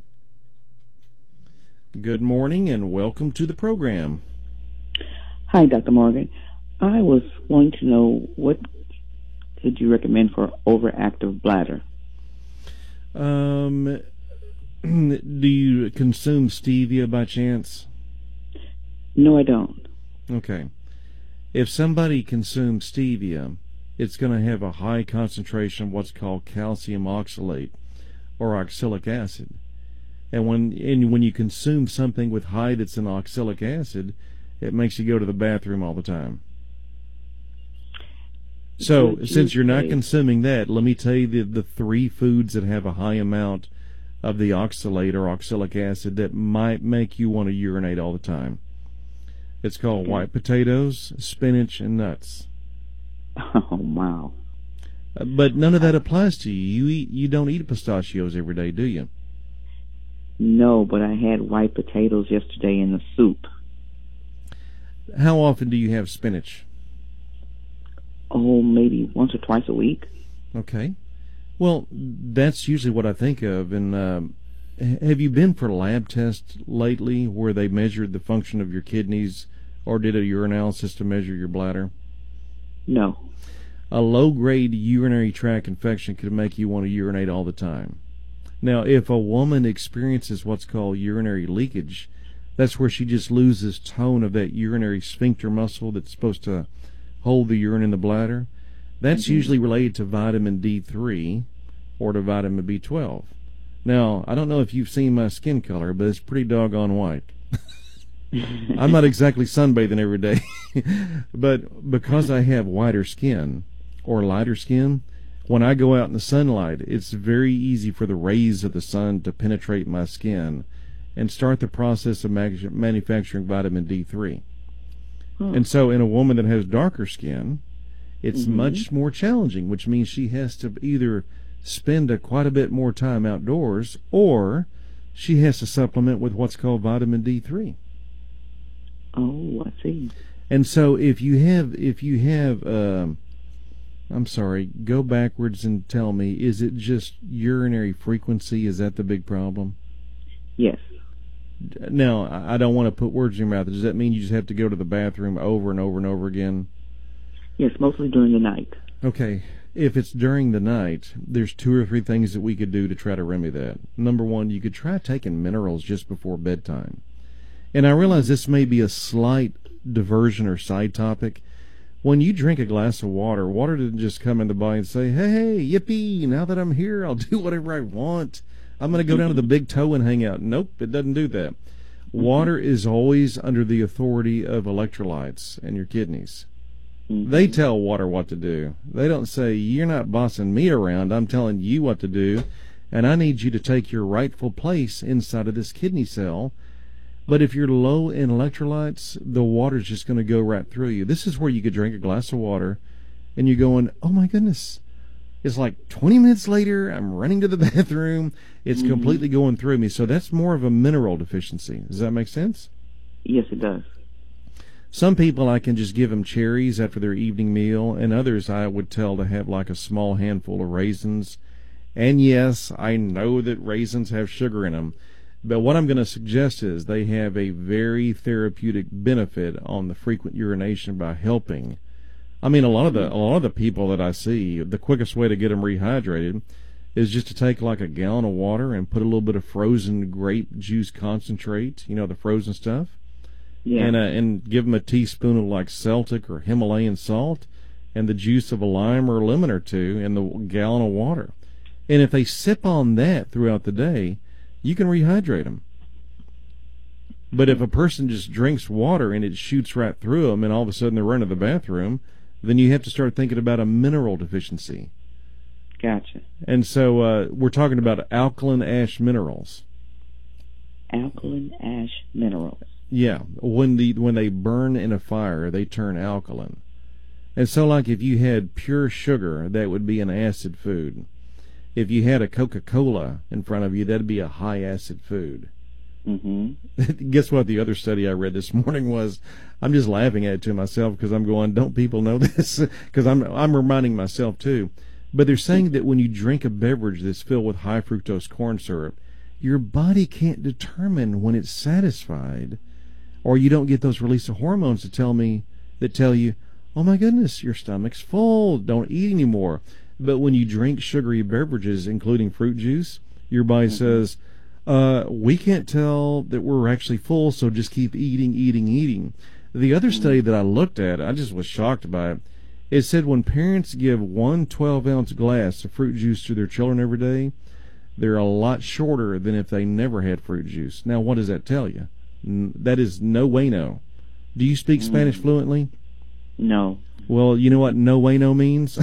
Good morning and welcome to the program. Hi, Doctor Morgan. I was wanting to know what could you recommend for overactive bladder? Um, do you consume stevia by chance? No, I don't. Okay. If somebody consumes stevia, it's going to have a high concentration of what's called calcium oxalate or oxalic acid. And when and when you consume something with high that's in oxalic acid, it makes you go to the bathroom all the time. So, Would you since you're not say- consuming that, let me tell you the, the three foods that have a high amount of the oxalate or oxalic acid that might make you want to urinate all the time. It's called Okay. white potatoes, spinach, and nuts. Oh, wow. Uh, But none of that applies to you. You eat, you don't eat pistachios every day, do you? No, but I had white potatoes yesterday in the soup. How often do you have spinach? Oh, maybe once or twice a week. Okay. Well, that's usually what I think of. And um, h- have you been for lab tests lately where they measured the function of your kidneys or did a urinalysis to measure your bladder? No. A low-grade urinary tract infection could make you want to urinate all the time. Now, if a woman experiences what's called urinary leakage, that's where she just loses tone of that urinary sphincter muscle that's supposed to hold the urine in the bladder. That's Mm-hmm. usually related to vitamin D three or to vitamin B twelve. Now, I don't know if you've seen my skin color, but it's pretty doggone white. I'm not exactly sunbathing every day, but because I have whiter skin or lighter skin, when I go out in the sunlight, it's very easy for the rays of the sun to penetrate my skin and start the process of mag- manufacturing vitamin D three. Huh. And so in a woman that has darker skin, it's Mhm. much more challenging, which means she has to either spend a, quite a bit more time outdoors or she has to supplement with what's called vitamin D three. Oh, I see. And so if you have, if you have, um, I'm sorry, go backwards and tell me, is it just urinary frequency? Is that the big problem? Yes. Now, I I don't want to put words in your mouth. Does that mean you just have to go to the bathroom over and over and over again? Yes, mostly during the night. Okay. If it's during the night, there's two or three things that we could do to try to remedy that. Number one, you could try taking minerals just before bedtime. And I realize this may be a slight diversion or side topic. When you drink a glass of water, water doesn't just come in the body and say, hey, yippee, now that I'm here, I'll do whatever I want. I'm going to go down to the big toe and hang out. Nope, it doesn't do that. Water is always under the authority of electrolytes and your kidneys. Mhm. They tell water what to do. They don't say, you're not bossing me around, I'm telling you what to do, and I need you to take your rightful place inside of this kidney cell. But if you're low in electrolytes, the water's just going to go right through you. This is where you could drink a glass of water, and you're going, oh my goodness. It's like twenty minutes later, I'm running to the bathroom. It's Mhm. completely going through me. So that's more of a mineral deficiency. Does that make sense? Yes, it does. Some people I can just give them cherries after their evening meal, and others I would tell to have like a small handful of raisins. And yes, I know that raisins have sugar in them, but what I'm going to suggest is they have a very therapeutic benefit on the frequent urination by helping. I mean, a lot of the a lot of the people that I see, the quickest way to get them rehydrated is just to take like a gallon of water and put a little bit of frozen grape juice concentrate, you know, the frozen stuff. Yeah. And uh, and give them a teaspoon of like Celtic or Himalayan salt and the juice of a lime or a lemon or two in the gallon of water. And if they sip on that throughout the day, you can rehydrate them. But if a person just drinks water and it shoots right through them and all of a sudden they're running to the bathroom, then you have to start thinking about a mineral deficiency. Gotcha. And so uh, we're talking about alkaline ash minerals. Alkaline ash minerals. Yeah, when the when they burn in a fire, they turn alkaline. And so, like if you had pure sugar, that would be an acid food. If you had a Coca-Cola in front of you, that'd be a high acid food. Mm-hmm. Guess what? The other study I read this morning was, I'm just laughing at it to myself because I'm going, don't people know this? Because I'm I'm reminding myself too. But they're saying that when you drink a beverage that's filled with high fructose corn syrup, your body can't determine when it's satisfied, or you don't get those release of hormones to tell me that tell you, oh my goodness, your stomach's full, don't eat anymore. But when you drink sugary beverages, including fruit juice, your body Mm-hmm. says, uh, we can't tell that we're actually full, so just keep eating, eating, eating. The other Mm-hmm. study that I looked at, I just was shocked by it. It said when parents give one twelve-ounce glass of fruit juice to their children every day, they're a lot shorter than if they never had fruit juice. Now, what does that tell you? N- That is no way no. Do you speak Mm. Spanish fluently? No. Well, you know what no way no means?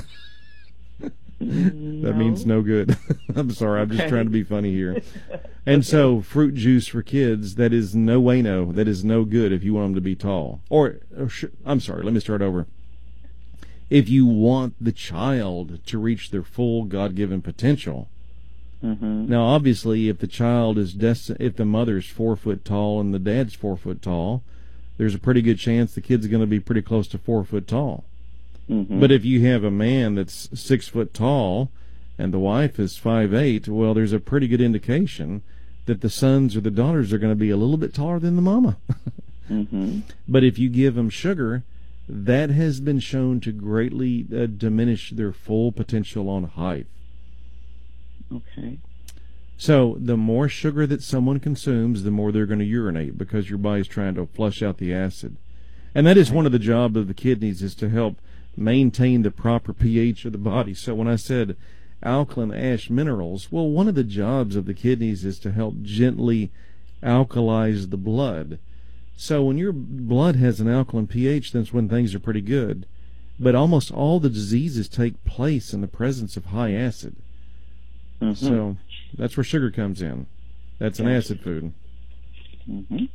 Mm, That no. means no good. I'm sorry, I'm just Okay. trying to be funny here. And so, fruit juice for kids, that is no way no. That is no good if you want them to be tall. Or, or sh- I'm sorry, let me start over. if you want the child to reach their full God-given potential. Mm-hmm. Now, obviously, if the child is desti- if the mother's four foot tall and the dad's four foot tall, there's a pretty good chance the kid's going to be pretty close to four foot tall. Mm-hmm. But if you have a man that's six foot tall and the wife is five eight, well, there's a pretty good indication that the sons or the daughters are going to be a little bit taller than the mama. Mm-hmm. But if you give them sugar, that has been shown to greatly uh, diminish their full potential on height. Okay. So the more sugar that someone consumes, the more they're going to urinate, because your body's trying to flush out the acid. And that is one of the jobs of the kidneys, is to help maintain the proper pH of the body. So when I said alkaline ash minerals, well, one of the jobs of the kidneys is to help gently alkalize the blood. So when your blood has an alkaline pH, that's when things are pretty good. But almost all the diseases take place in the presence of high acid. Mm-hmm. So that's where sugar comes in. That's an acid food. Mm-hmm.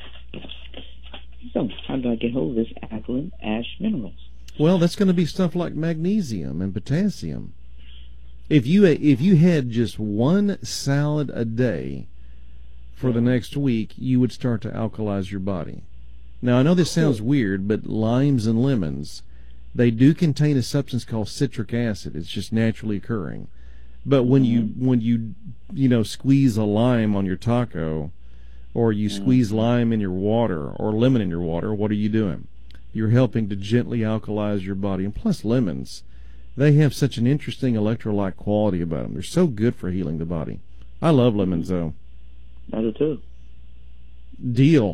So how do I get hold of this alkaline ash minerals? Well, that's going to be stuff like magnesium and potassium. If you if you had just one salad a day for the next week, you would start to alkalize your body. Now, I know this sounds weird, but limes and lemons, they do contain a substance called citric acid. It's just naturally occurring. But when you when you you know squeeze a lime on your taco, or you squeeze lime in your water or lemon in your water, what are you doing? You're helping to gently alkalize your body. And plus lemons, they have such an interesting electrolyte quality about them. They're so good for healing the body. I love lemons, though. I do too. Deal.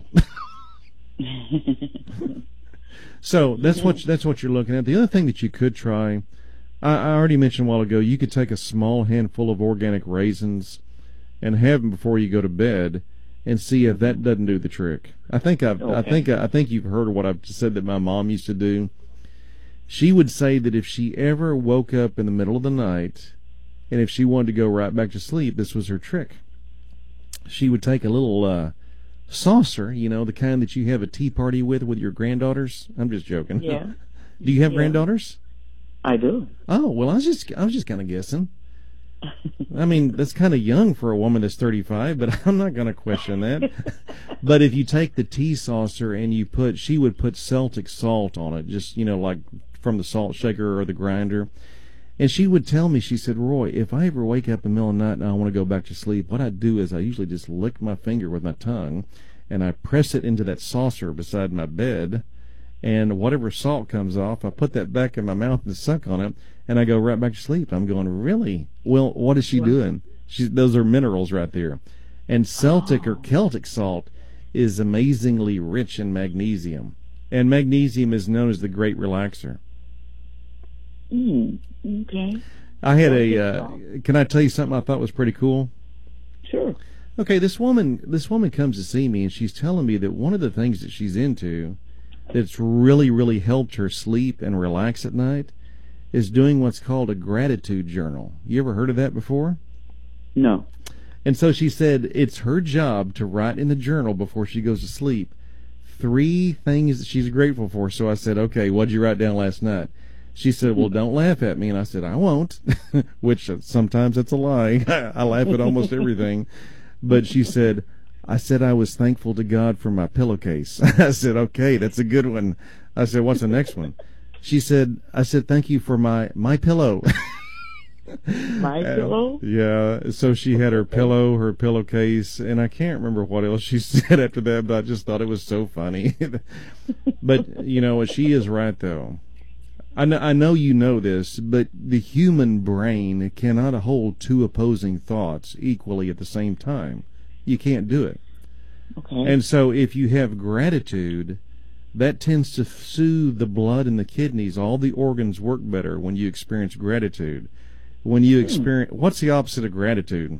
So that's what that's what you're looking at. The other thing that you could try, I, I already mentioned a while ago, you could take a small handful of organic raisins and have them before you go to bed, and see if that doesn't do the trick. I think I've, okay. I think I think you've heard of what I've said that my mom used to do. She would say that if she ever woke up in the middle of the night, and if she wanted to go right back to sleep, this was her trick. She would take a little uh, saucer, you know, the kind that you have a tea party with with your granddaughters. I'm just joking. Yeah. Do you have Yeah. granddaughters? I do. Oh, well, I was just I was just kind of guessing. I mean, that's kind of young for a woman that's thirty-five, but I'm not going to question that. But if you take the tea saucer and you put, she would put Celtic salt on it, just, you know, like from the salt shaker or the grinder. And she would tell me, she said, Roy, if I ever wake up in the middle of the night and I want to go back to sleep, what I do is I usually just lick my finger with my tongue and I press it into that saucer beside my bed. And whatever salt comes off, I put that back in my mouth and suck on it, and I go right back to sleep. I'm going, really? Well, what is she Wow. doing? She's, those are minerals right there. And Celtic Oh. or Celtic salt is amazingly rich in magnesium. And magnesium is known as the great relaxer. Mm, okay. I had Celtic a, uh, salt. can I tell you something I thought was pretty cool? Sure. Okay, this woman, this woman comes to see me, and she's telling me that one of the things that she's into that's really, really helped her sleep and relax at night is doing what's called a gratitude journal. You ever heard of that before? No. And so she said it's her job to write in the journal before she goes to sleep three things that she's grateful for. So I said, okay, what'd you write down last night? She said, well, don't laugh at me. And I said, I won't, which sometimes that's a lie. I laugh at almost everything. But she said, I said I was thankful to God for my pillowcase. I said, okay, that's a good one. I said, what's the next one? She said, I said, thank you for my, my pillow. My Uh, pillow? Yeah, so she had her pillow, her pillowcase, and I can't remember what else she said after that, but I just thought it was so funny. But, you know, she is right, though. I know, I know you know this, but the human brain cannot hold two opposing thoughts equally at the same time. You can't do it. Okay. And so if you have gratitude, that tends to soothe the blood and the kidneys. All the organs work better when you experience gratitude. When you experience, what's the opposite of gratitude?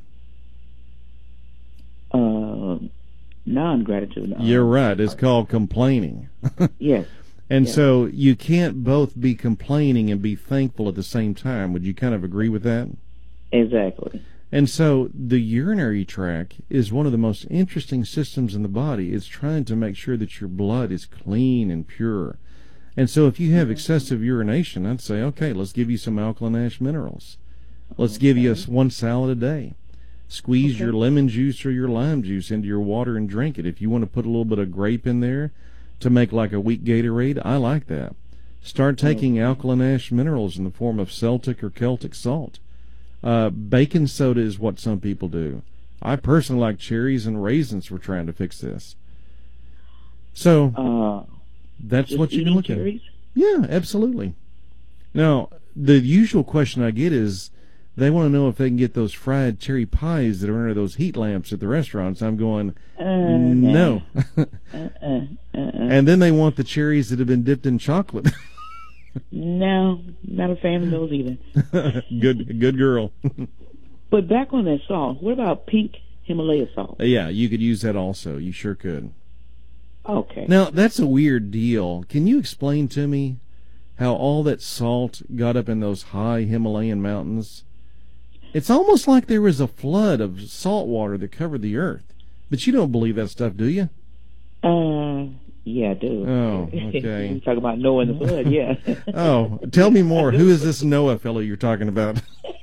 Uh, non-gratitude. Uh, You're right. It's called complaining. Yes. And Yeah. so you can't both be complaining and be thankful at the same time. Would you kind of agree with that? Exactly. And so the urinary tract is one of the most interesting systems in the body. It's trying to make sure that your blood is clean and pure. And so if you have excessive urination, I'd say, okay, let's give you some alkaline ash minerals. Let's give you a, one salad a day. Squeeze okay. your lemon juice or your lime juice into your water and drink it. If you want to put a little bit of grape in there to make like a weak Gatorade, I like that. Start taking okay. alkaline ash minerals in the form of Celtic or Celtic salt. Uh, baking soda is what some people do. I personally like cherries and raisins for trying to fix this. So uh, that's what you can look cherries? at. Yeah, absolutely. Now, the usual question I get is they want to know if they can get those fried cherry pies that are under those heat lamps at the restaurants. I'm going, uh, no. uh, uh, uh, uh. And then they want the cherries that have been dipped in chocolate. No, not a fan of those either. good, good girl. But back on that salt, what about pink Himalaya salt? Yeah, you could use that also. You sure could. Okay. Now, that's a weird deal. Can you explain to me how all that salt got up in those high Himalayan mountains? It's almost like there was a flood of salt water that covered the earth. But you don't believe that stuff, do you? Uh, yeah, I do. Oh, okay. You talk about Noah and the flood, yeah. Oh, tell me more. Who is this Noah fellow you're talking about?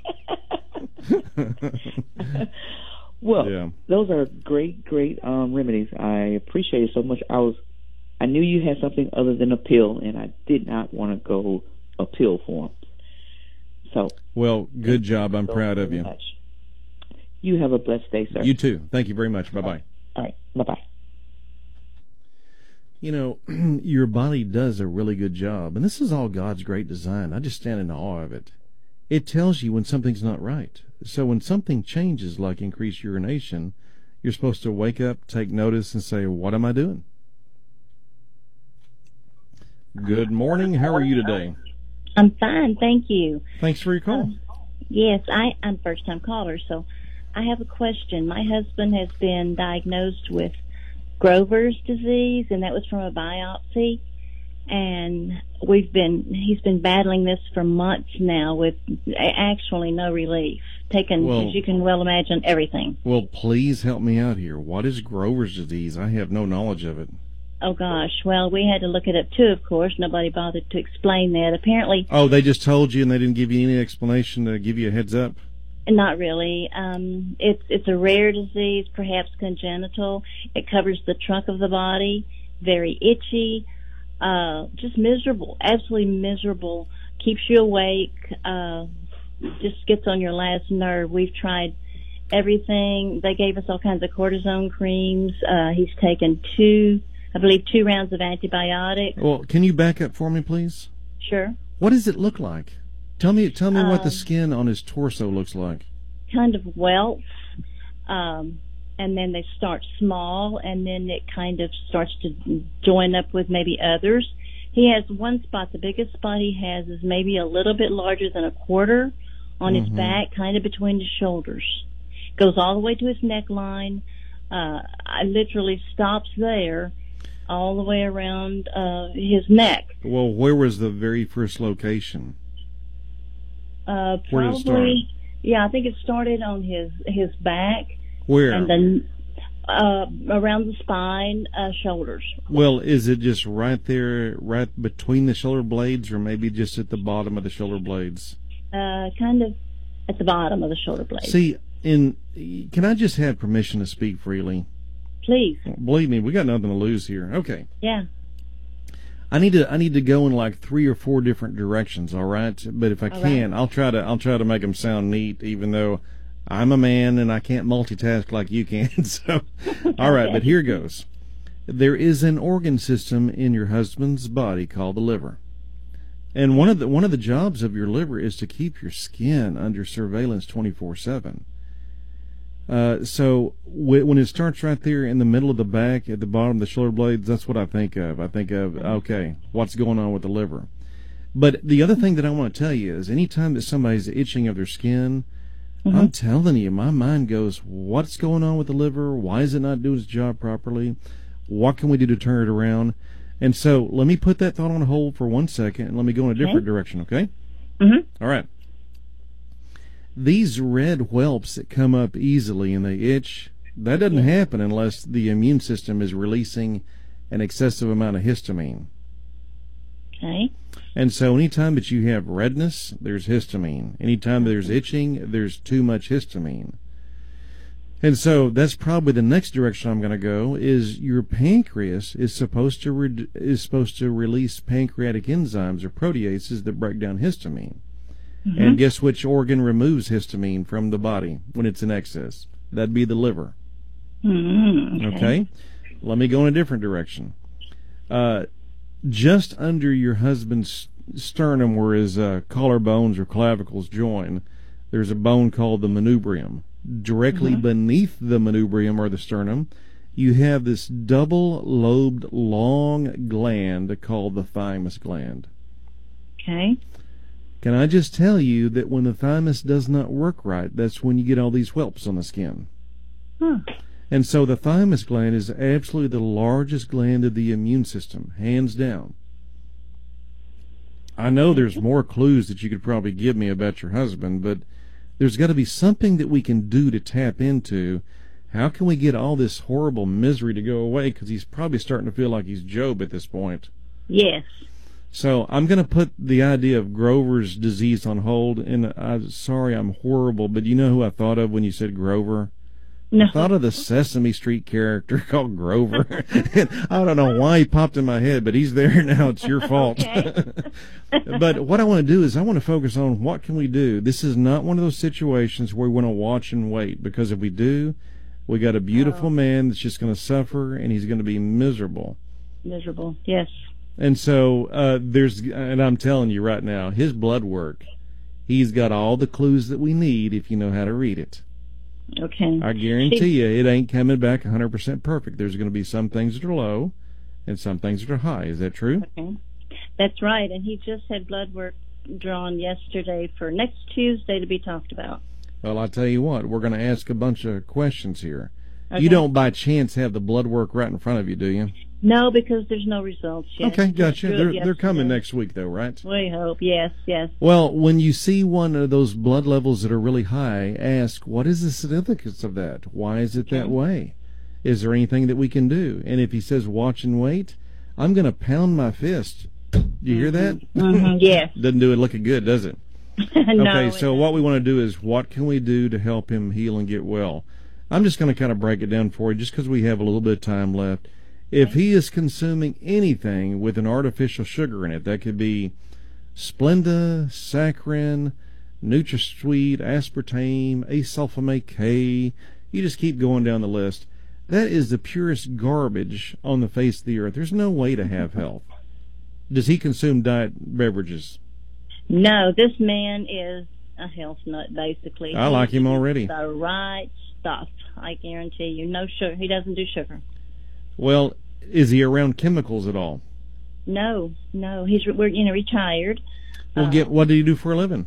Well, yeah. Those are great, great um, remedies. I appreciate it so much. I was, I knew you had something other than a pill, and I did not want to go a pill for them. So, well, good job. I'm so proud of you. Much. You have a blessed day, sir. You too. Thank you very much. Bye-bye. All right. Bye-bye. You know, your body does a really good job, and this is all God's great design. I just stand in awe of it. It tells you when something's not right. So when something changes, like increased urination, you're supposed to wake up, take notice, and say, what am I doing? Good morning. How are you today? I'm fine, thank you. Thanks for your call. Um, yes, I, I'm a first-time caller, so I have a question. My husband has been diagnosed with Grover's disease, and that was from a biopsy. And we've been, he's been battling this for months now with actually no relief. Taken, well, as you can well imagine, everything. Well, please help me out here. What is Grover's disease? I have no knowledge of it. Oh, gosh. Well, we had to look it up, too, of course. Nobody bothered to explain that. Apparently... Oh, they just told you and they didn't give you any explanation to give you a heads up? Not really. Um, it's it's a rare disease, perhaps congenital. It covers the trunk of the body, very itchy, uh, just miserable, absolutely miserable, keeps you awake, uh, just gets on your last nerve. We've tried everything. They gave us all kinds of cortisone creams. Uh, he's taken two, I believe, two rounds of antibiotics. Well, can you back up for me, please? Sure. What does it look like? Tell me, tell me um, what the skin on his torso looks like. Kind of welts, um, and then they start small, and then it kind of starts to join up with maybe others. He has one spot. The biggest spot he has is maybe a little bit larger than a quarter on mm-hmm. his back, kind of between his shoulders. Goes all the way to his neckline. Uh, I literally stops there, all the way around uh, his neck. Well, where was the very first location? Uh, Where did it start? probably, yeah, I think it started on his his back. Where? And then uh, around the spine, uh, shoulders. Well, is it just right there, right between the shoulder blades, or maybe just at the bottom of the shoulder blades? Uh, kind of at the bottom of the shoulder blades. See, in can I just have permission to speak freely? Please. Believe me, we got nothing to lose here. Okay. Yeah. I need to I need to go in like three or four different directions, all right? But if I all can, right. I'll try to I'll try to make them sound neat, even though I'm a man and I can't multitask like you can. So, all right, but here goes. There is an organ system in your husband's body called the liver, and one of the one of the jobs of your liver is to keep your skin under surveillance twenty-four seven. Uh, so w- when it starts right there in the middle of the back at the bottom of the shoulder blades, that's what I think of. I think of, okay, what's going on with the liver? But the other thing that I want to tell you is anytime that somebody's itching of their skin, mm-hmm. I'm telling you, my mind goes, what's going on with the liver? Why is it not doing its job properly? What can we do to turn it around? And so let me put that thought on hold for one second and let me go in a different okay. direction, okay? Mm-hmm. All right. These red whelps that come up easily and they itch, that doesn't happen unless the immune system is releasing an excessive amount of histamine. Okay. And so anytime that you have redness, there's histamine. Anytime there's itching, there's too much histamine. And so that's probably the next direction I'm going to go, is your pancreas is supposed to re- is supposed to release pancreatic enzymes or proteases that break down histamine. Mm-hmm. And guess which organ removes histamine from the body when it's in excess? That'd be the liver. Mm-hmm. Okay. Okay? Let me go in a different direction. Uh, just under your husband's sternum, where his uh, collarbones or clavicles join, there's a bone called the manubrium. Directly mm-hmm. beneath the manubrium or the sternum, you have this double-lobed long gland called the thymus gland. Okay. Can I just tell you that when the thymus does not work right, that's when you get all these whelps on the skin. Huh. And so the thymus gland is absolutely the largest gland of the immune system, hands down. I know there's more clues that you could probably give me about your husband, but there's got to be something that we can do to tap into. How can we get all this horrible misery to go away? Because he's probably starting to feel like he's Job at this point. Yes. So I'm going to put the idea of Grover's disease on hold. And I'm sorry, I'm horrible, but you know who I thought of when you said Grover? No. I thought of the Sesame Street character called Grover. And I don't know why he popped in my head, but he's there now. It's your fault. But what I want to do is I want to focus on what can we do. This is not one of those situations where we want to watch and wait, because if we do, we got a beautiful oh. man that's just going to suffer, and he's going to be miserable. Miserable, yes. And so uh, there's, and I'm telling you right now, his blood work, he's got all the clues that we need if you know how to read it. Okay. I guarantee you it ain't coming back one hundred percent perfect. There's going to be some things that are low and some things that are high. Is that true? Okay. That's right. And he just had blood work drawn yesterday for next Tuesday to be talked about. Well, I'll tell you what, we're going to ask a bunch of questions here. Okay. You don't by chance have the blood work right in front of you, do you? No, because there's no results yet. Okay, gotcha. They're, they're coming next week, though, right? We hope, yes, yes. Well, when you see one of those blood levels that are really high, ask, what is the significance of that? Why is it that way? Is there anything that we can do? And if he says watch and wait, I'm going to pound my fist. Do you hear that? Mm-hmm, yes. Doesn't do it looking good, does it? No, okay, so it what we want to do is, what can we do to help him heal and get well? I'm just going to kind of break it down for you, just because we have a little bit of time left. If he is consuming anything with an artificial sugar in it, that could be Splenda, saccharin, NutraSweet, aspartame, asulfame K, you just keep going down the list. That is the purest garbage on the face of the earth. There's no way to have health. Does he consume diet beverages? No, this man is a health nut, basically. I like him already. The right stuff, I guarantee you. No sugar. He doesn't do sugar. Well, is he around chemicals at all? No, no. He's we're you know retired. Well, uh, get what do you do for a living?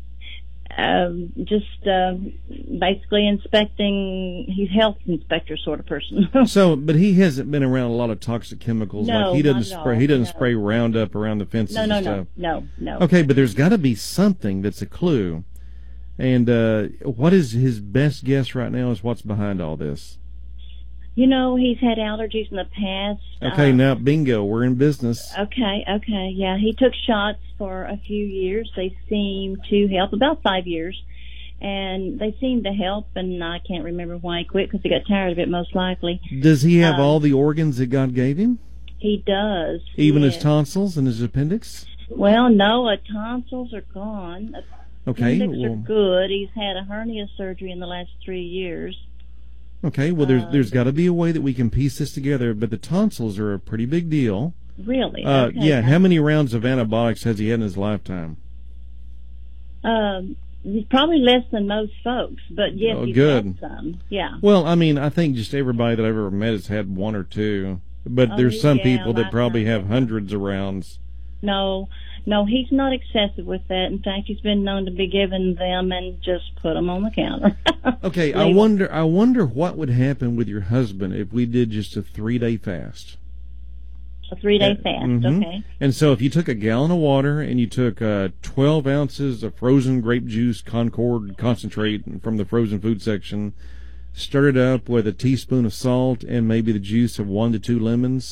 Um, just uh, basically inspecting. He's health inspector sort of person. So, but he hasn't been around a lot of toxic chemicals. No, like he doesn't not at spray. all. He doesn't No. spray Roundup around the fences No, no, and no, stuff. no, no. Okay, but there's got to be something that's a clue. And uh, what is his best guess right now? Is what's behind all this? You know, he's had allergies in the past. Okay, uh, now bingo, we're in business. Okay, okay, yeah. He took shots for a few years. They seem to help, about five years. And they seem to help, and I can't remember why he quit, because he got tired of it, most likely. Does he have Um, all the organs that God gave him? He does. Even yes. his tonsils and his appendix? Well, no, uh, tonsils are gone. Okay. Appendix Well, are good. He's had a hernia surgery in the last three years. okay, well, there's, Uh, there's got to be a way that we can piece this together, but the tonsils are a pretty big deal. Really? Uh, okay. yeah, how many rounds of antibiotics has he had in his lifetime? Um, probably less than most folks, but yes, Oh, he's good. had some. Yeah. Well, I mean, I think just everybody that I've ever met has had one or two, but Oh, there's some yeah, people a that lot probably of have times. hundreds of rounds. No, no, he's not excessive with that. In fact, he's been known to be given them and just put them on the counter. Okay, I Leave 'em. wonder, I wonder what would happen with your husband if we did just a three-day fast. A three-day Uh, fast, mhm. okay. And so if you took a gallon of water and you took uh, twelve ounces of frozen grape juice, Concord concentrate from the frozen food section, stirred it up with a teaspoon of salt and maybe the juice of one to two lemons,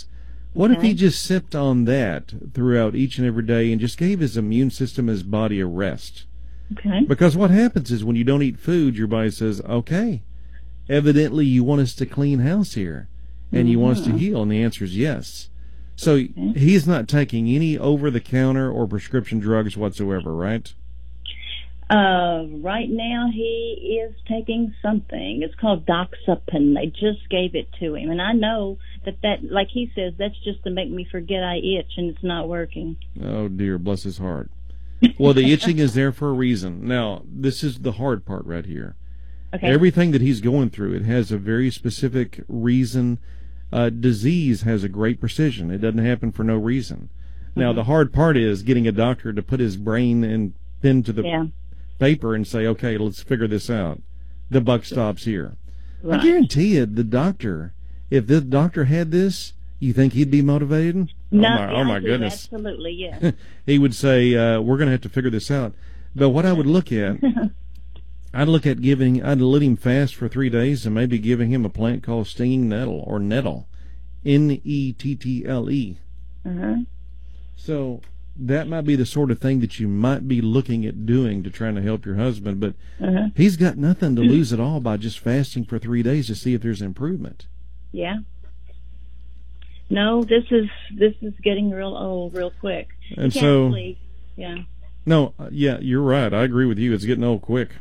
What if Okay. he just sipped on that throughout each and every day and just gave his immune system, his body a rest? Okay. Because what happens is when you don't eat food, your body says, okay, evidently you want us to clean house here and you want us to heal. And the answer is yes. So he's not taking any over-the-counter or prescription drugs whatsoever, right? Uh, right now he is taking something. It's called Doxepin. They just gave it to him, and I know that that, like he says, that's just to make me forget I itch, and it's not working. Oh, dear, bless his heart. Well, the itching is there for a reason. Now, this is the hard part right here. Okay. Everything that he's going through, it has a very specific reason. Uh, disease has a great precision. It doesn't happen for no reason. Now, Mm-hmm. the hard part is getting a doctor to put his brain and pen to the Yeah. paper and say, okay, let's figure this out. The buck stops here. Right. I guarantee you, the doctor, if the doctor had this, you think he'd be motivated? No, oh, my, yeah, oh my I do, goodness. Absolutely, yes. He would say, uh, we're going to have to figure this out. But what I would look at, I'd look at giving, I'd let him fast for three days and maybe giving him a plant called stinging nettle or nettle. N E T T L E. Uh-huh. So that might be the sort of thing that you might be looking at doing to try to help your husband. But Uh-huh. he's got nothing to lose at all by just fasting for three days to see if there's improvement. Yeah. No, this is this is getting real old real quick. And You can't so, sleep. Yeah. no, uh, yeah, you're right. I agree with you. It's getting old quick.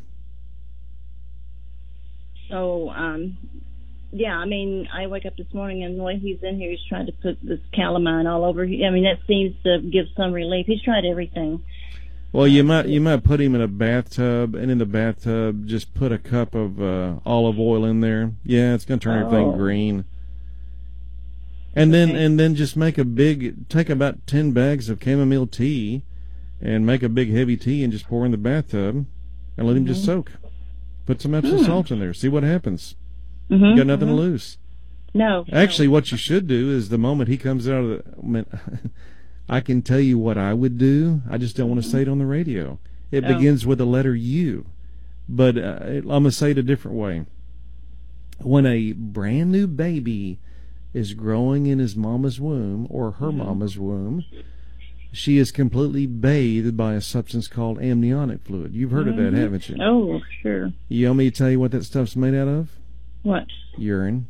So, um, yeah, I mean, I wake up this morning and the way he's in here, he's trying to put this calamine all over. I mean, that seems to give some relief. He's tried everything. Well, you might you might put him in a bathtub, and in the bathtub, just put a cup of uh, olive oil in there. Yeah, it's going to turn everything Oh. green. And then Okay. and then just make a big, take about ten bags of chamomile tea, and make a big heavy tea, and just pour in the bathtub, and let him just soak. Put some Epsom Hmm. salt in there. See what happens. Mm-hmm. You got nothing to lose. No. Actually, what you should do is the moment he comes out of the, I, mean, I can tell you what I would do. I just don't want to say it on the radio. It Oh. begins with the letter U, but uh, I'm gonna say it a different way. When a brand new baby is growing in his mama's womb or her mama's womb, she is completely bathed by a substance called amniotic fluid. You've heard of that, haven't you? Oh, sure. You want me to tell you what that stuff's made out of? What? Urine.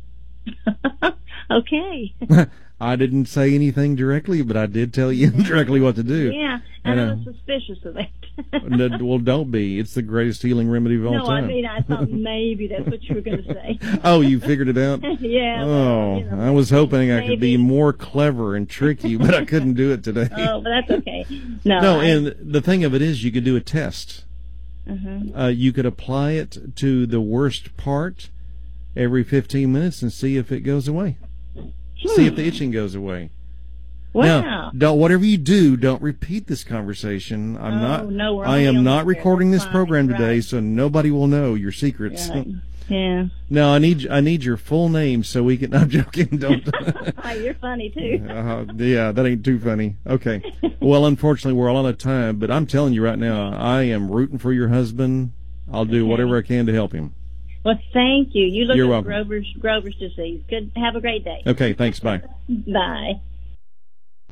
Okay. I didn't say anything directly, but I did tell you directly what to do. Yeah, And, and I uh, was suspicious of that. No, well, don't be. It's the greatest healing remedy of all No, I time. mean, I thought maybe that's what you were going to say. Oh, you figured it out? Yeah. well, Oh, you know, I was hoping I could be maybe. more clever and tricky, but I couldn't do it today. Oh, but that's okay. No. No, I, and the thing of it is, you could do a test. uh-huh. Uh, you could apply it to the worst part every fifteen minutes and see if it goes away. See if the itching goes away. Wow. Now, don't, whatever you do, don't repeat this conversation. I'm Oh, not. no, we're I only am on not the air. recording this Fine, program today, right. so nobody will know your secrets. Right. Yeah. No, I need I need your full name so we can. I'm joking. Don't. You're funny, too. uh, yeah, that ain't too funny. Okay. Well, unfortunately, we're all out of time. But I'm telling you right now, I am rooting for your husband. I'll do Okay. whatever I can to help him. Well, thank you. You look You're at welcome. Grover's, Grover's disease. Good. Have a great day. Okay. Thanks. Bye. Bye.